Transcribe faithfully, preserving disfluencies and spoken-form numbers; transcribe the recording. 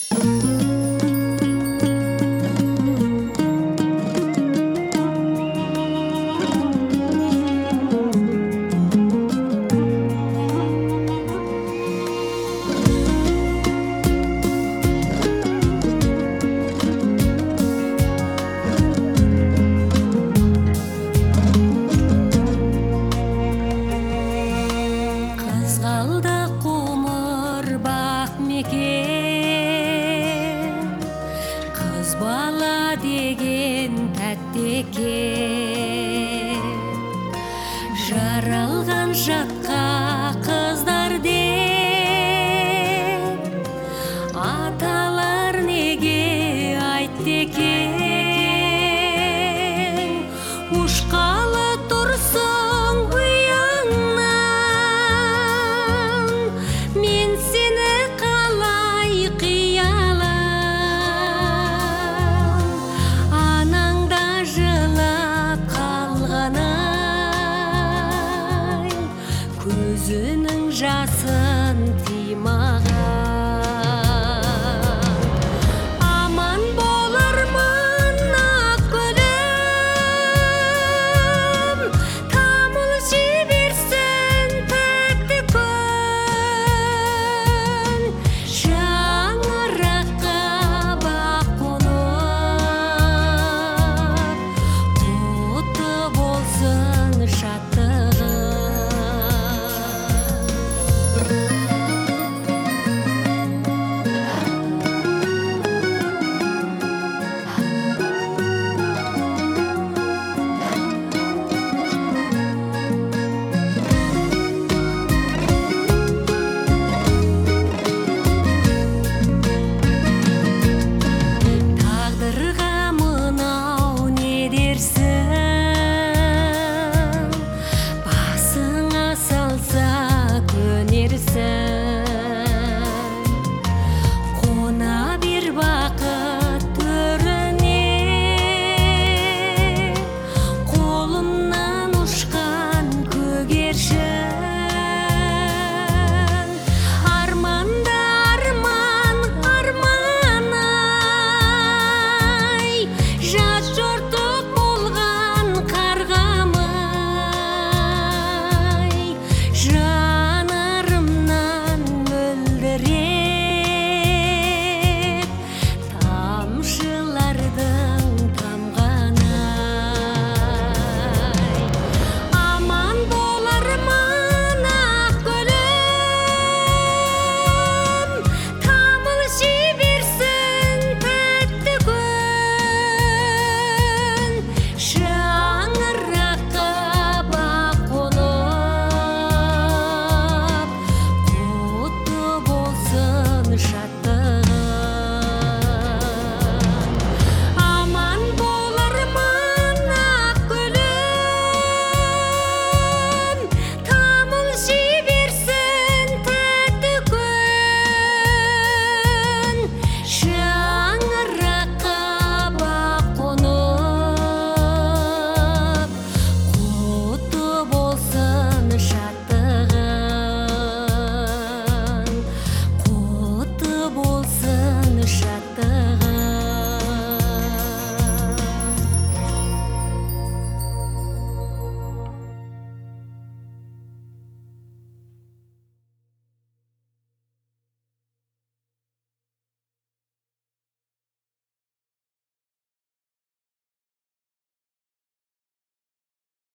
Kız bala деген тәтті екен, жаралған жатқа қыздар деп аталар неге айтты екен. Ушқалы тұрсың ұяңнан, мен сені қалай қиялам. Анаңда жылап қалған-ай, көзінің жасын тыймаған. Аман болармын ақ гүлім, тамыл жіберсін тәтті күн. Шаңыраққа бақ қонып, құтты болсын шаттығың. Тағдырға мынау не дерсің, басыңа салса көнерсің.